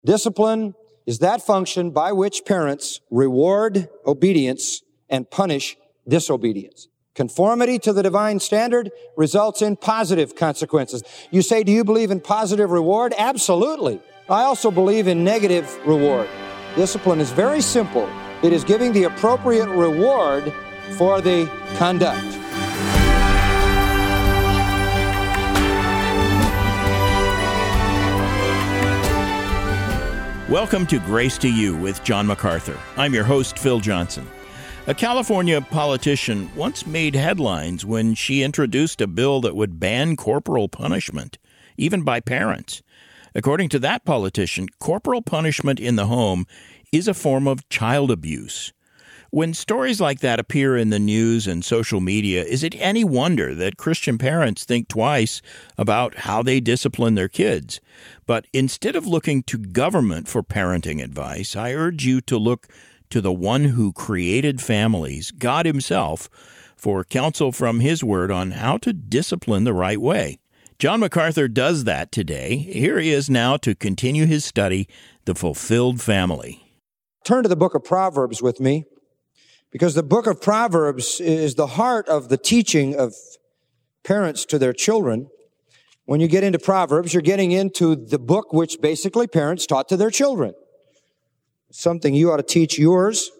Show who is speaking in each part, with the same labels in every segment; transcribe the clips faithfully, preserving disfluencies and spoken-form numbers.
Speaker 1: Discipline is that function by which parents reward obedience and punish disobedience. Conformity to the divine standard results in positive consequences. You say, do you believe in positive reward? Absolutely. I also believe in negative reward. Discipline is very simple. It is giving the appropriate reward for the conduct.
Speaker 2: Welcome to Grace to You with John MacArthur. I'm your host, Phil Johnson. A California politician once made headlines when she introduced a bill that would ban corporal punishment, even by parents. According to that politician, corporal punishment in the home is a form of child abuse. When stories like that appear in the news and social media, is it any wonder that Christian parents think twice about how they discipline their kids? But instead of looking to government for parenting advice, I urge you to look to the one who created families, God Himself, for counsel from His Word on how to discipline the right way. John MacArthur does that today. Here he is now to continue his study, The Fulfilled Family.
Speaker 1: Turn to the book of Proverbs with me, because the book of Proverbs is the heart of the teaching of parents to their children. When you get into Proverbs, you're getting into the book which basically parents taught to their children. Something you ought to teach yours.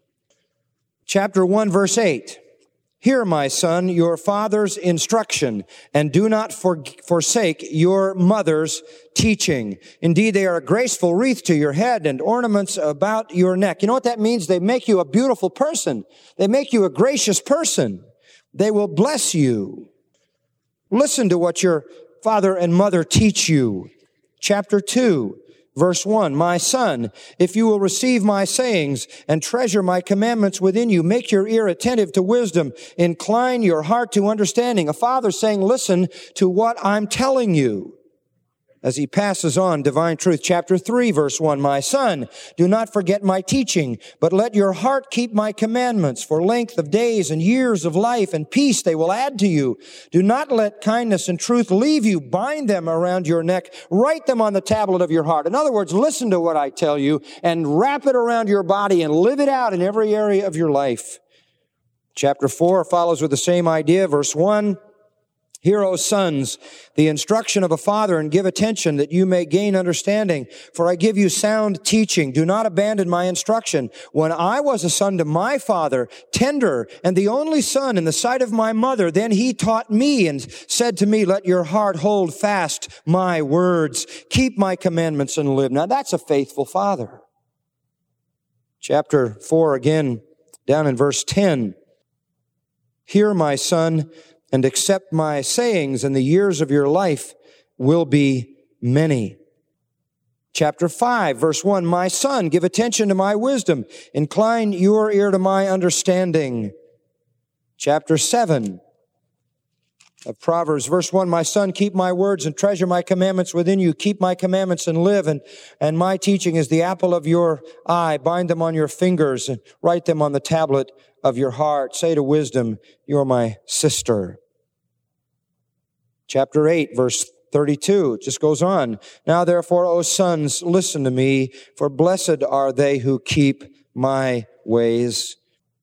Speaker 1: Chapter one, verse eight. Hear, my son, your father's instruction, and do not for- forsake your mother's teaching. Indeed, they are a graceful wreath to your head and ornaments about your neck. You know what that means? They make you a beautiful person. They make you a gracious person. They will bless you. Listen to what your father and mother teach you. Chapter two. Verse one, my son, if you will receive my sayings and treasure my commandments within you, make your ear attentive to wisdom, incline your heart to understanding. A father saying, listen to what I'm telling you. As he passes on divine truth. Chapter three, verse one, my son, do not forget my teaching, but let your heart keep my commandments. For length of days and years of life and peace they will add to you. Do not let kindness and truth leave you. Bind them around your neck. Write them on the tablet of your heart. In other words, listen to what I tell you and wrap it around your body and live it out in every area of your life. Chapter four follows with the same idea. Verse one, hear, O sons, the instruction of a father, and give attention that you may gain understanding. For I give you sound teaching. Do not abandon my instruction. When I was a son to my father, tender and the only son in the sight of my mother, then he taught me and said to me, let your heart hold fast my words. Keep my commandments and live. Now that's a faithful father. Chapter four again, down in verse ten. Hear, my son, and accept my sayings, and the years of your life will be many. Chapter five, verse one, my son, give attention to my wisdom. Incline your ear to my understanding. Chapter seven of Proverbs, verse one, my son, keep my words and treasure my commandments within you. Keep my commandments and live. And, and my teaching is the apple of your eye. Bind them on your fingers and write them on the tablet of your heart. Say to wisdom, you're my sister. Chapter eight, verse thirty-two, it just goes on. Now therefore, O sons, listen to me, for blessed are they who keep my ways.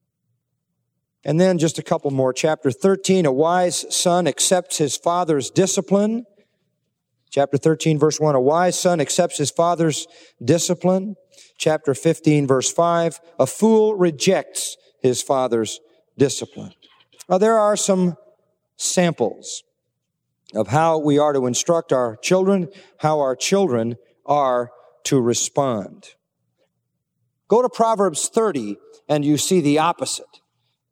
Speaker 1: And then just a couple more. Chapter thirteen, a wise son accepts his father's discipline. Chapter thirteen, verse one, a wise son accepts his father's discipline. Chapter fifteen, verse five, a fool rejects his father's discipline. Now there are some samples of how we are to instruct our children, how our children are to respond. Go to Proverbs thirty and you see the opposite.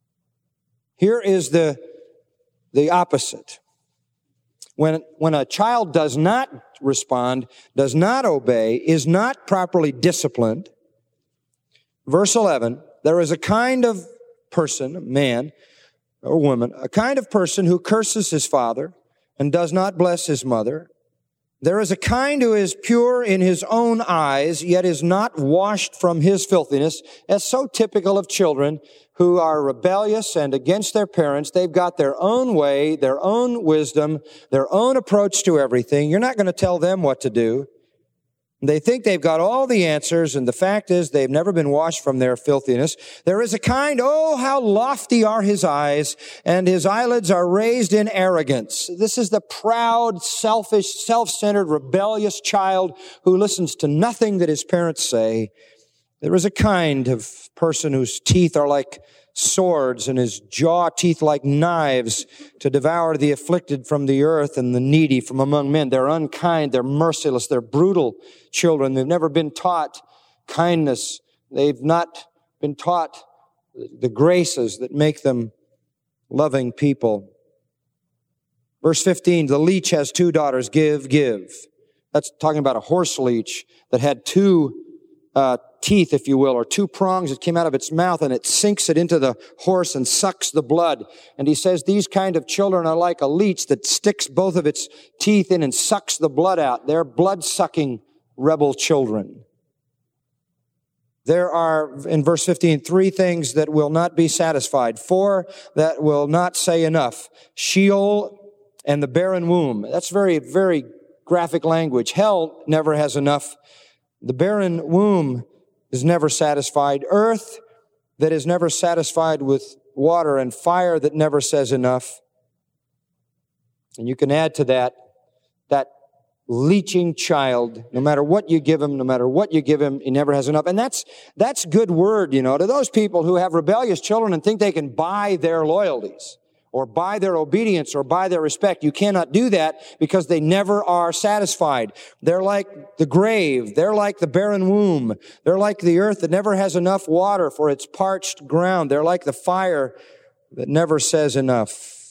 Speaker 1: Here is the, the opposite. When, when a child does not respond, does not obey, is not properly disciplined, verse eleven, there is a kind of person, man or woman, a kind of person who curses his father and does not bless his mother. There is a kind who is pure in his own eyes, yet is not washed from his filthiness. That's so typical of children who are rebellious and against their parents. They've got their own way, their own wisdom, their own approach to everything. You're not going to tell them what to do. They think they've got all the answers, and the fact is they've never been washed from their filthiness. There is a kind, oh, how lofty are his eyes, and his eyelids are raised in arrogance. This is the proud, selfish, self-centered, rebellious child who listens to nothing that his parents say. There is a kind of person whose teeth are like swords and his jaw teeth like knives to devour the afflicted from the earth and the needy from among men. They're unkind, they're merciless, they're brutal children. They've never been taught kindness. They've not been taught the graces that make them loving people. Verse fifteen, the leech has two daughters, give, give. That's talking about a horse leech that had two uh, teeth, if you will, or two prongs that came out of its mouth, and it sinks it into the horse and sucks the blood. And he says these kind of children are like a leech that sticks both of its teeth in and sucks the blood out. They're blood-sucking rebel children. There are, in verse fifteen, three things that will not be satisfied, four that will not say enough. Sheol and the barren womb. That's very, very graphic language. Hell never has enough. The barren womb is never satisfied. Earth that is never satisfied with water, and fire that never says enough. And you can add to that, that leeching child, no matter what you give him, no matter what you give him, he never has enough. And that's, that's good word, you know, to those people who have rebellious children and think they can buy their loyalties, or buy their obedience, or buy their respect. You cannot do that because they never are satisfied. They're like the grave. They're like the barren womb. They're like the earth that never has enough water for its parched ground. They're like the fire that never says enough.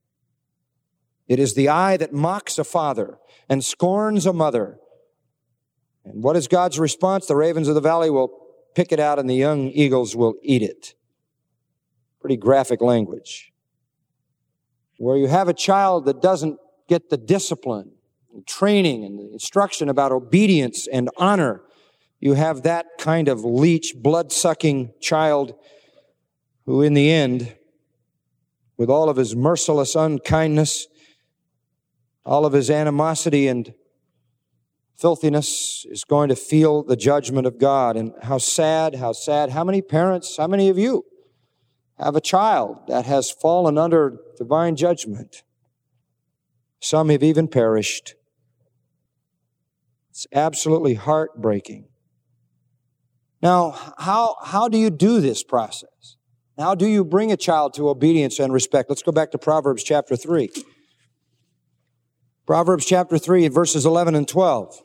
Speaker 1: It is the eye that mocks a father and scorns a mother. And what is God's response? The ravens of the valley will pick it out and the young eagles will eat it. Pretty graphic language. Where you have a child that doesn't get the discipline and training and the instruction about obedience and honor, you have that kind of leech, blood-sucking child who in the end, with all of his merciless unkindness, all of his animosity and filthiness, is going to feel the judgment of God. And how sad, how sad. How many parents, how many of you have a child that has fallen under divine judgment? Some have even perished. It's absolutely heartbreaking. Now, how, how do you do this process? How do you bring a child to obedience and respect? Let's go back to Proverbs chapter three. Proverbs chapter three, verses eleven and twelve.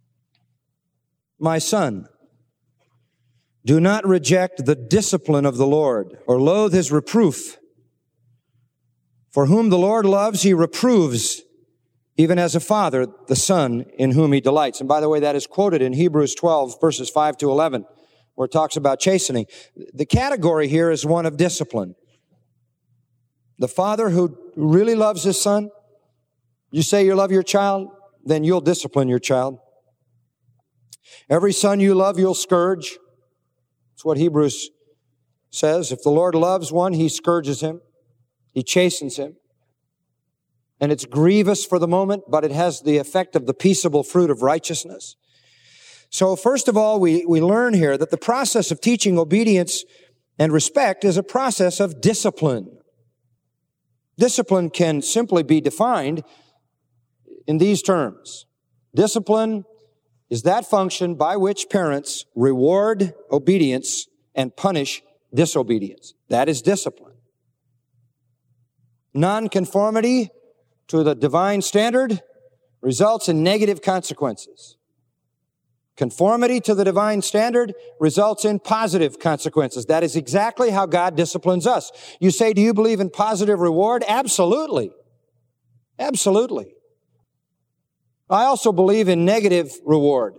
Speaker 1: My son, do not reject the discipline of the Lord, or loathe his reproof. For whom the Lord loves, he reproves, even as a father, the son in whom he delights. And by the way, that is quoted in Hebrews twelve, verses five to eleven, where it talks about chastening. The category here is one of discipline. The father who really loves his son, you say you love your child, then you'll discipline your child. Every son you love, you'll scourge. That's what Hebrews says. If the Lord loves one, he scourges him. He chastens him. And it's grievous for the moment, but it has the effect of the peaceable fruit of righteousness. So first of all, we, we learn here that the process of teaching obedience and respect is a process of discipline. Discipline can simply be defined in these terms. Discipline is that function by which parents reward obedience and punish disobedience. That is discipline. Nonconformity to the divine standard results in negative consequences. Conformity to the divine standard results in positive consequences. That is exactly how God disciplines us. You say, do you believe in positive reward? Absolutely. Absolutely. I also believe in negative reward.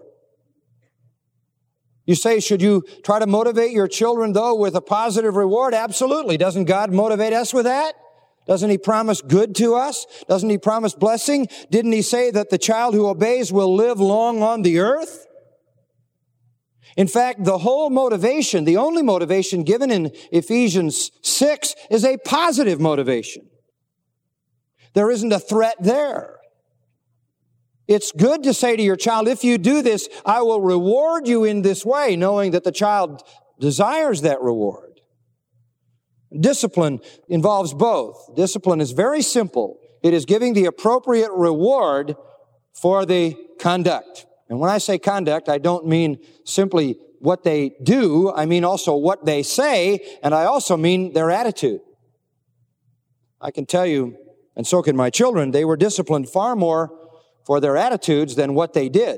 Speaker 1: You say, should you try to motivate your children, though, with a positive reward? Absolutely. Doesn't God motivate us with that? Doesn't He promise good to us? Doesn't He promise blessing? Didn't He say that the child who obeys will live long on the earth? In fact, the whole motivation, the only motivation given in Ephesians six is a positive motivation. There isn't a threat there. It's good to say to your child, if you do this, I will reward you in this way, knowing that the child desires that reward. Discipline involves both. Discipline is very simple. It is giving the appropriate reward for the conduct. And when I say conduct, I don't mean simply what they do. I mean also what they say, and I also mean their attitude. I can tell you, and so can my children, they were disciplined far more for their attitudes than what they did.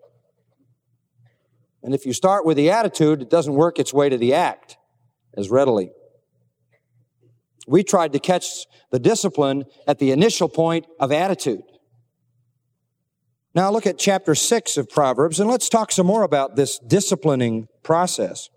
Speaker 1: And if you start with the attitude, it doesn't work its way to the act as readily. We tried to catch the discipline at the initial point of attitude. Now look at chapter six of Proverbs, and let's talk some more about this disciplining process.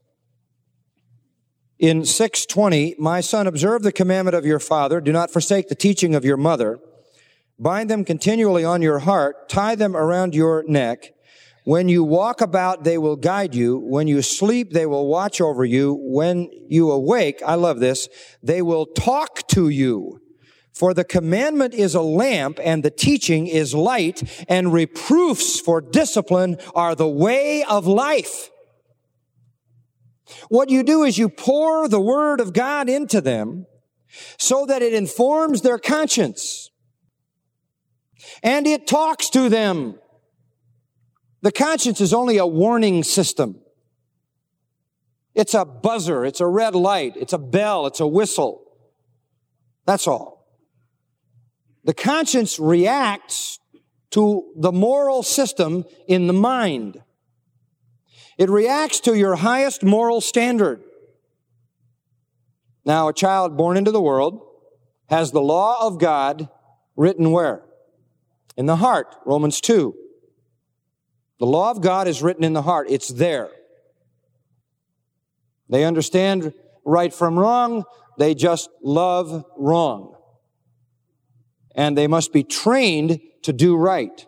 Speaker 1: In six twenty, my son, observe the commandment of your father. Do not forsake the teaching of your mother. Bind them continually on your heart. Tie them around your neck. When you walk about, they will guide you. When you sleep, they will watch over you. When you awake, I love this, they will talk to you. For the commandment is a lamp, and the teaching is light, and reproofs for discipline are the way of life. What you do is you pour the Word of God into them so that it informs their conscience. And it talks to them. The conscience is only a warning system. It's a buzzer. It's a red light. It's a bell. It's a whistle. That's all. The conscience reacts to the moral system in the mind. It reacts to your highest moral standard. Now, a child born into the world has the law of God written where? In the heart, Romans two. The law of God is written in the heart. It's there. They understand right from wrong. They just love wrong. And they must be trained to do right.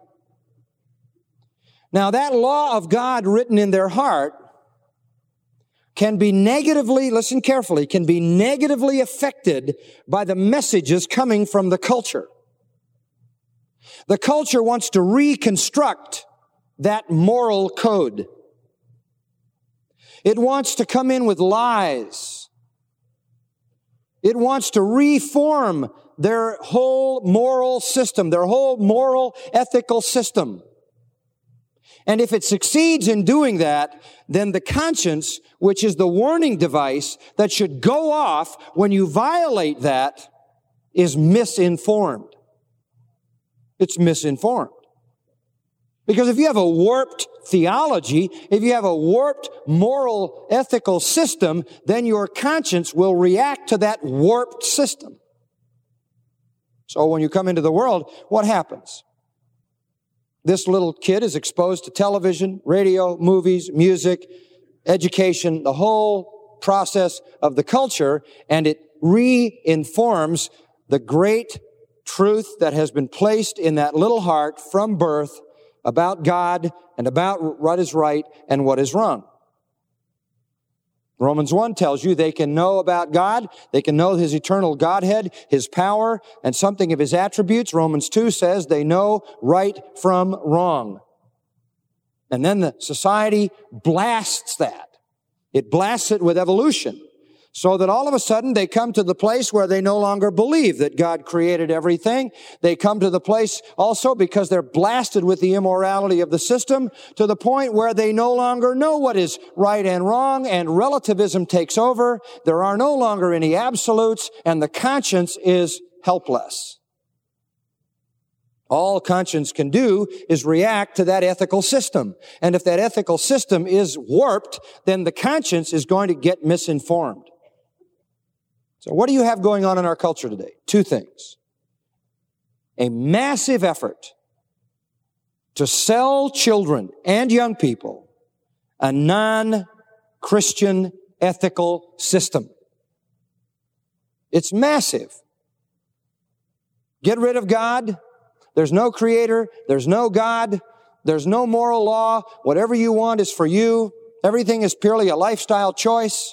Speaker 1: Now, that law of God written in their heart can be negatively, listen carefully, can be negatively affected by the messages coming from the culture. The culture wants to reconstruct that moral code. It wants to come in with lies. It wants to reform their whole moral system, their whole moral ethical system. And if it succeeds in doing that, then the conscience, which is the warning device that should go off when you violate that, is misinformed. It's misinformed. Because if you have a warped theology, if you have a warped moral ethical system, then your conscience will react to that warped system. So when you come into the world, what happens? This little kid is exposed to television, radio, movies, music, education, the whole process of the culture, and it re-informs the great truth that has been placed in that little heart from birth about God and about what is right and what is wrong. Romans one tells you they can know about God, they can know His eternal Godhead, His power, and something of His attributes. Romans two says they know right from wrong. And then the society blasts that. It blasts it with evolution. So that all of a sudden they come to the place where they no longer believe that God created everything. They come to the place also because they're blasted with the immorality of the system to the point where they no longer know what is right and wrong, and relativism takes over. There are no longer any absolutes, and the conscience is helpless. All conscience can do is react to that ethical system. And if that ethical system is warped, then the conscience is going to get misinformed. So what do you have going on in our culture today? Two things. A massive effort to sell children and young people a non-Christian ethical system. It's massive. Get rid of God. There's no creator. There's no God. There's no moral law. Whatever you want is for you. Everything is purely a lifestyle choice.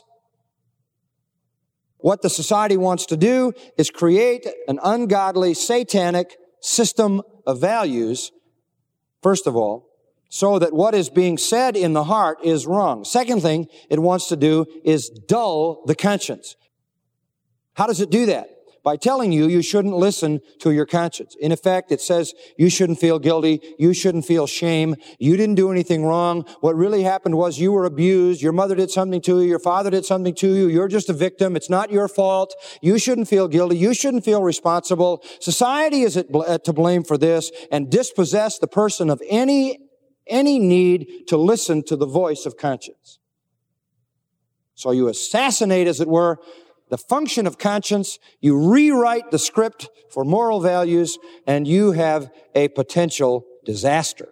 Speaker 1: What the society wants to do is create an ungodly, satanic system of values first of all, so that what is being said in the heart is wrong. Second thing it wants to do is dull the conscience. How does it do that? By telling you you shouldn't listen to your conscience. In effect, it says you shouldn't feel guilty, you shouldn't feel shame, you didn't do anything wrong. What really happened was you were abused, your mother did something to you, your father did something to you, you're just a victim, it's not your fault, you shouldn't feel guilty, you shouldn't feel responsible. Society is at bl- to blame for this and dispossess the person of any, any need to listen to the voice of conscience. So you assassinate, as it were, the function of conscience, you rewrite the script for moral values, and you have a potential disaster.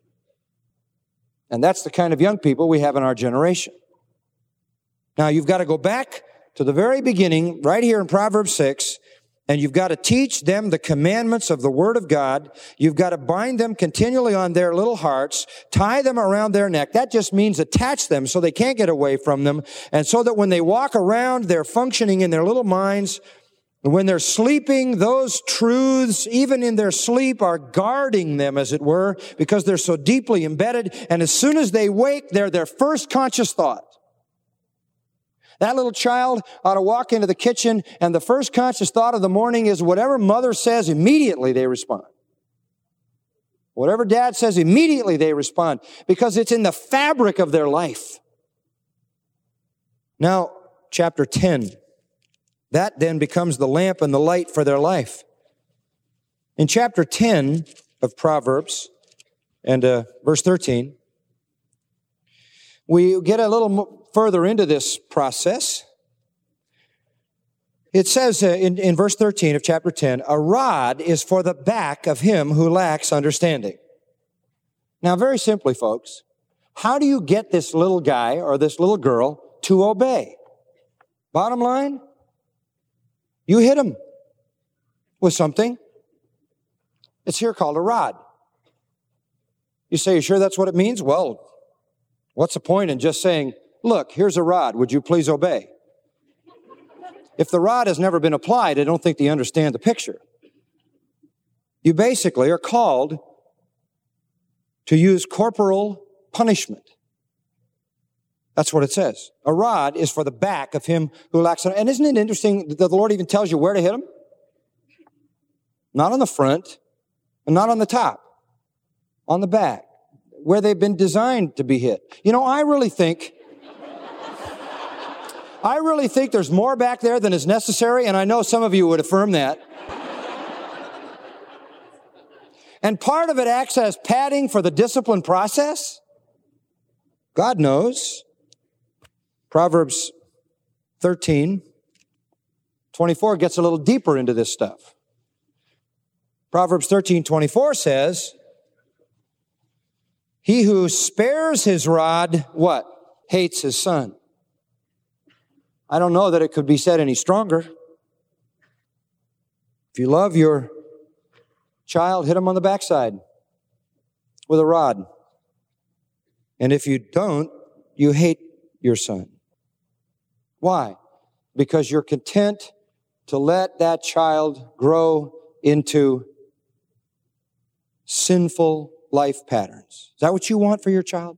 Speaker 1: And that's the kind of young people we have in our generation. Now, you've got to go back to the very beginning, right here in Proverbs six, and you've got to teach them the commandments of the Word of God. You've got to bind them continually on their little hearts, tie them around their neck. That just means attach them so they can't get away from them, and so that when they walk around, they're functioning in their little minds. When they're sleeping, those truths, even in their sleep, are guarding them, as it were, because they're so deeply embedded. And as soon as they wake, they're their first conscious thought. That little child ought to walk into the kitchen, and the first conscious thought of the morning is whatever mother says, immediately they respond. Whatever dad says, immediately they respond, because it's in the fabric of their life. Now, chapter ten. That then becomes the lamp and the light for their life. In chapter ten of Proverbs, and uh, verse thirteen, we get a little further into this process. It says uh, in, in verse thirteen of chapter ten, a rod is for the back of him who lacks understanding. Now, very simply, folks, how do you get this little guy or this little girl to obey? Bottom line, you hit him with something. It's here called a rod. You say, you sure that's what it means? Well, what's the point in just saying, look, here's a rod, would you please obey? If the rod has never been applied, I don't think they understand the picture. You basically are called to use corporal punishment. That's what it says. A rod is for the back of him who lacks. And isn't it interesting that the Lord even tells you where to hit him? Not on the front, and not on the top. On the back, where they've been designed to be hit. You know, I really think, I really think there's more back there than is necessary, and I know some of you would affirm that. And part of it acts as padding for the discipline process. God knows. Proverbs thirteen twenty-four gets a little deeper into this stuff. Proverbs thirteen twenty-four says, he who spares his rod, what? Hates his son. I don't know that it could be said any stronger. If you love your child, hit him on the backside with a rod. And if you don't, you hate your son. Why? Because you're content to let that child grow into sinful life patterns. Is that what you want for your child?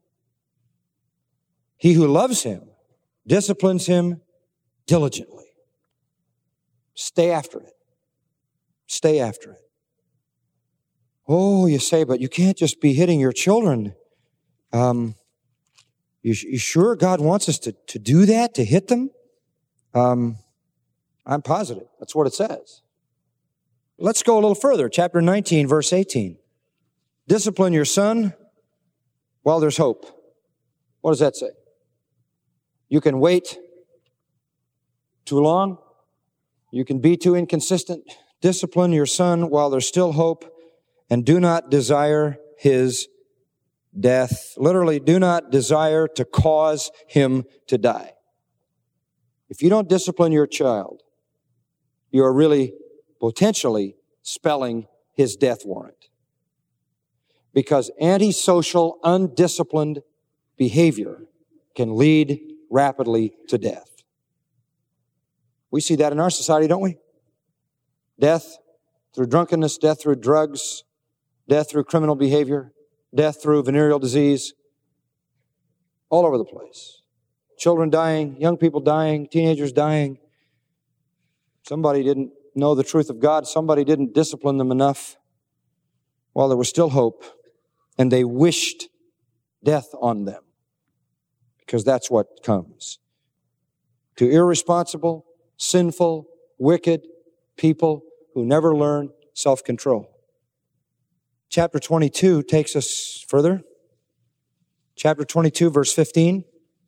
Speaker 1: He who loves him disciplines him diligently. Stay after it. Stay after it. Oh, you say, but you can't just be hitting your children. Um, you, you sure God wants us to, to do that, to hit them? Um, I'm positive. That's what it says. Let's go a little further. Chapter nineteen, verse eighteen. Discipline your son while there's hope. What does that say? You can wait too long. You can be too inconsistent. Discipline your son while there's still hope, and do not desire his death. Literally, do not desire to cause him to die. If you don't discipline your child, you are really potentially spelling his death warrant. Because antisocial, undisciplined behavior can lead rapidly to death. We see that in our society, don't we? Death through drunkenness, death through drugs, death through criminal behavior. death through venereal disease, all over the place. Children dying, young people dying, teenagers dying. Somebody didn't know the truth of God. Somebody didn't discipline them enough while there was still hope, and they wished death on them, because that's what comes to irresponsible, sinful, wicked people who never learn self-control. Chapter twenty-two takes us further. Chapter twenty-two, verse fifteen.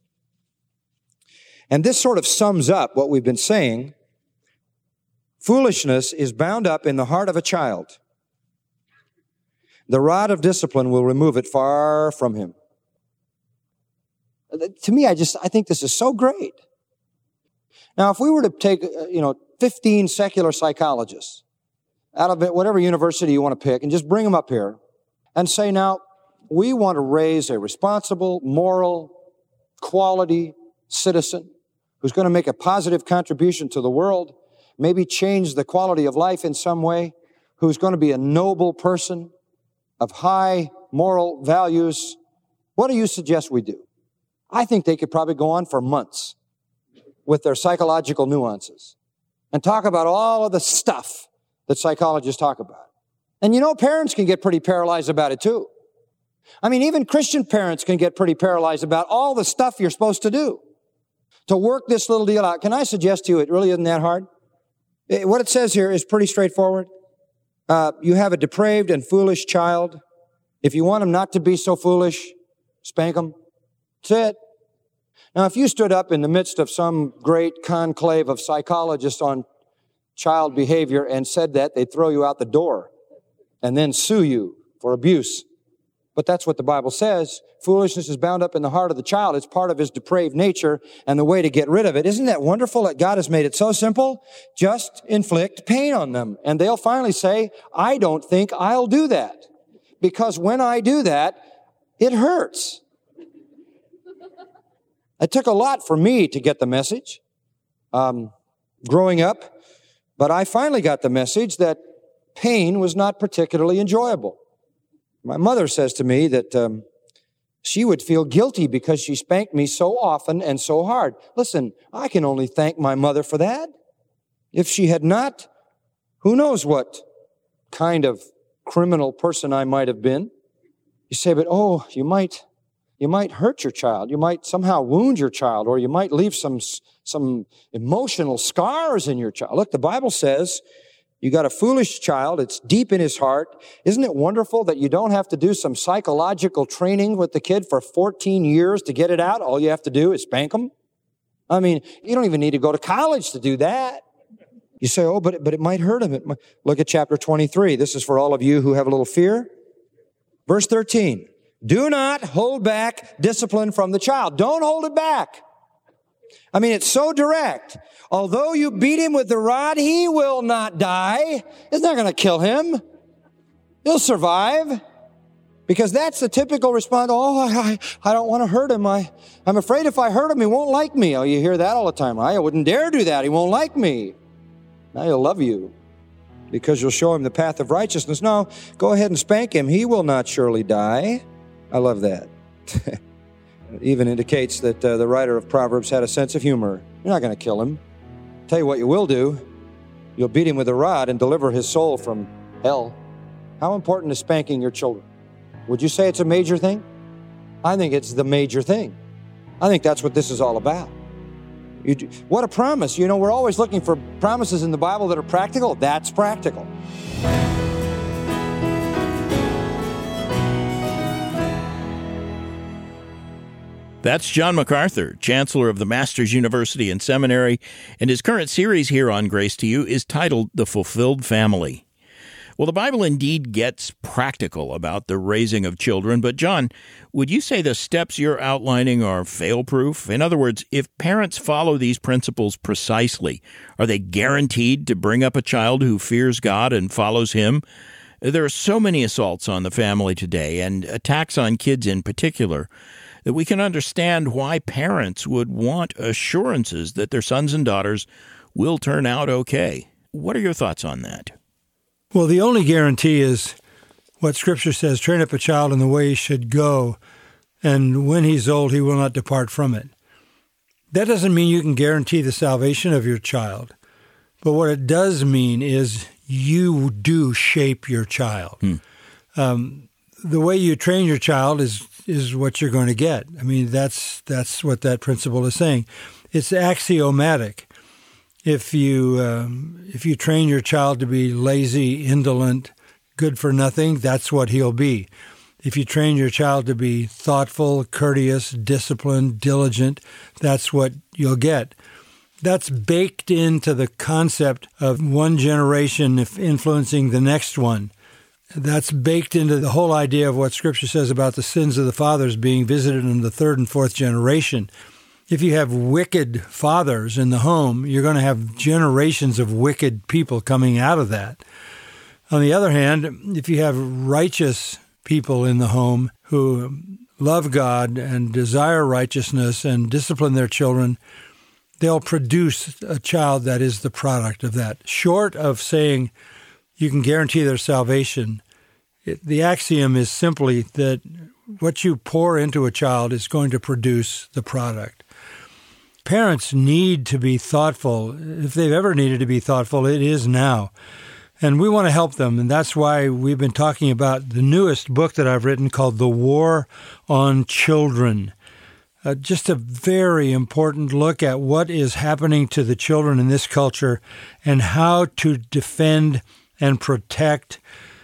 Speaker 1: And this sort of sums up what we've been saying. Foolishness is bound up in the heart of a child. The rod of discipline will remove it far from him. To me, I just, I think this is so great. Now, if we were to take, you know, fifteen secular psychologists out of whatever university you want to pick and just bring them up here and say, now, we want to raise a responsible, moral, quality citizen who's going to make a positive contribution to the world, maybe change the quality of life in some way, who's going to be a noble person of high moral values. What do you suggest we do? I think they could probably go on for months with their psychological nuances and talk about all of the stuff that psychologists talk about. And you know, parents can get pretty paralyzed about it too. I mean, even Christian parents can get pretty paralyzed about all the stuff you're supposed to do to work this little deal out. Can I suggest to you, it really isn't that hard? It, what it says here is pretty straightforward. Uh, you have a depraved and foolish child. If you want him not to be so foolish, spank him. That's it. Now, if you stood up in the midst of some great conclave of psychologists on child behavior and said that, they'd throw you out the door and then sue you for abuse. But that's what the Bible says. Foolishness is bound up in the heart of the child. It's part of his depraved nature, and the way to get rid of it. Isn't that wonderful that God has made it so simple? Just inflict pain on them. And they'll finally say, I don't think I'll do that. Because when I do that, it hurts. It took a lot for me to get the message um, growing up, but I finally got the message that pain was not particularly enjoyable. My mother says to me that um, she would feel guilty because she spanked me so often and so hard. Listen, I can only thank my mother for that. If she had not, who knows what kind of criminal person I might have been. You say, but oh, you might... You might hurt your child. You might somehow wound your child, or you might leave some, some emotional scars in your child. Look, the Bible says you got a foolish child. It's deep in his heart. Isn't it wonderful that you don't have to do some psychological training with the kid for fourteen years to get it out? All you have to do is spank them. I mean, you don't even need to go to college to do that. You say, oh, but it, but it might hurt him. It might. Look at chapter twenty-three. This is for all of you who have a little fear. Verse thirteen. Do not hold back discipline from the child. Don't hold it back. I mean, it's so direct. Although you beat him with the rod, he will not die. It's not going to kill him. He'll survive. Because that's the typical response. Oh, I, I don't want to hurt him. I, I'm afraid if I hurt him, he won't like me. Oh, you hear that all the time. I wouldn't dare do that. He won't like me. Now he'll love you because you'll show him the path of righteousness. No, go ahead and spank him. He will not surely die. I love that. It even indicates that uh, the writer of Proverbs had a sense of humor. You're not going to kill him. Tell you what you will do. You'll beat him with a rod and deliver his soul from hell. How important is spanking your children? Would you say it's a major thing? I think it's the major thing. I think that's what this is all about. You do, what a promise. You know, we're always looking for promises in the Bible that are practical. That's practical.
Speaker 2: That's John MacArthur, Chancellor of the Masters University and Seminary, and his current series here on Grace to You is titled The Fulfilled Family. Well, the Bible indeed gets practical about the raising of children, but John, would you say the steps you're outlining are fail-proof? In other words, if parents follow these principles precisely, are they guaranteed to bring up a child who fears God and follows Him? There are so many assaults on the family today, and attacks on kids in particular, that we can understand why parents would want assurances that their sons and daughters will turn out okay. What are your thoughts on that?
Speaker 3: Well, the only guarantee is what Scripture says, train up a child in the way he should go, and when he's old, he will not depart from it. That doesn't mean you can guarantee the salvation of your child. But what it does mean is you do shape your child. Hmm. Um, the way you train your child is is what you're going to get. I mean, that's that's what that principle is saying. It's axiomatic. If you um, if you train your child to be lazy, indolent, good for nothing, that's what he'll be. If you train your child to be thoughtful, courteous, disciplined, diligent, that's what you'll get. That's baked into the concept of one generation influencing the next one. That's baked into the whole idea of what Scripture says about the sins of the fathers being visited in the third and fourth generation. If you have wicked fathers in the home, you're going to have generations of wicked people coming out of that. On the other hand, if you have righteous people in the home who love God and desire righteousness and discipline their children, they'll produce a child that is the product of that. Short of saying you can guarantee their salvation, it, the axiom is simply that what you pour into a child is going to produce the product. Parents need to be thoughtful. If they've ever needed to be thoughtful, it is now. And we want to help them, and that's why we've been talking about the newest book that I've written called The War on Children. Uh, just a very important look at what is happening to the children in this culture and how to defend and protect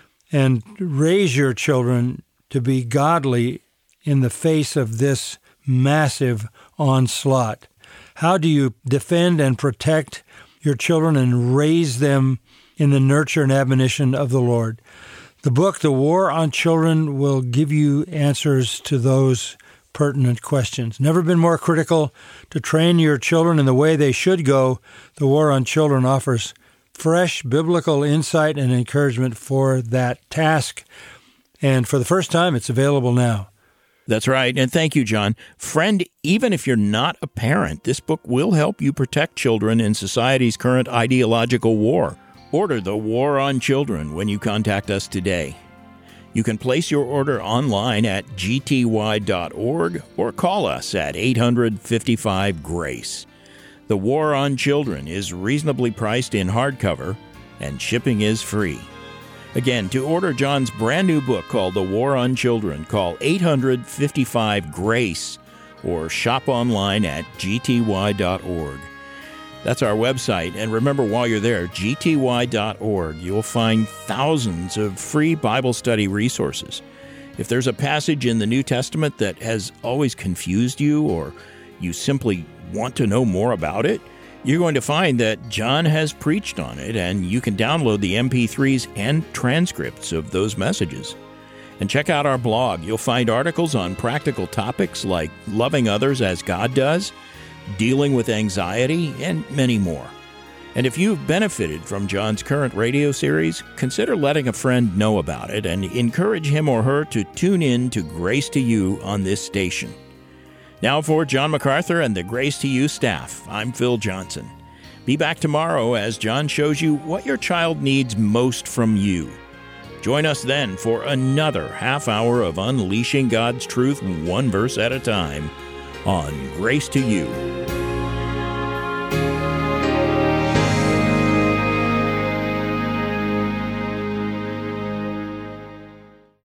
Speaker 3: and raise your children to be godly in the face of this massive onslaught. How do you defend and protect your children and raise them in the nurture and admonition of the Lord? The book, The War on Children, will give you answers to those pertinent questions. Never been more critical to train your children in the way they should go. The War on Children offers fresh biblical insight and encouragement for that task. And for the first time, it's available now.
Speaker 2: That's right. And thank you, John. Friend, even if you're not a parent, this book will help you protect children in society's current ideological war. Order The War on Children when you contact us today. You can place your order online at g t y dot org or call us at eight hundred, fifty-five, GRACE. The War on Children is reasonably priced in hardcover, and shipping is free. Again, to order John's brand new book called The War on Children, call eight hundred, fifty-five, GRACE or shop online at g t y dot org. That's our website, and remember, while you're there, g t y dot org, you'll find thousands of free Bible study resources. If there's a passage in the New Testament that has always confused you, or you simply want to know more about it, you're going to find that John has preached on it, and you can download the M P threes and transcripts of those messages. And check out our blog. You'll find articles on practical topics like loving others as God does, dealing with anxiety, and many more. And if you've benefited from John's current radio series, consider letting a friend know about it and encourage him or her to tune in to Grace to You on this station. Now for John MacArthur and the Grace to You staff, I'm Phil Johnson. Be back tomorrow as John shows you what your child needs most from you. Join us then for another half hour of unleashing God's truth one verse at a time on Grace to You.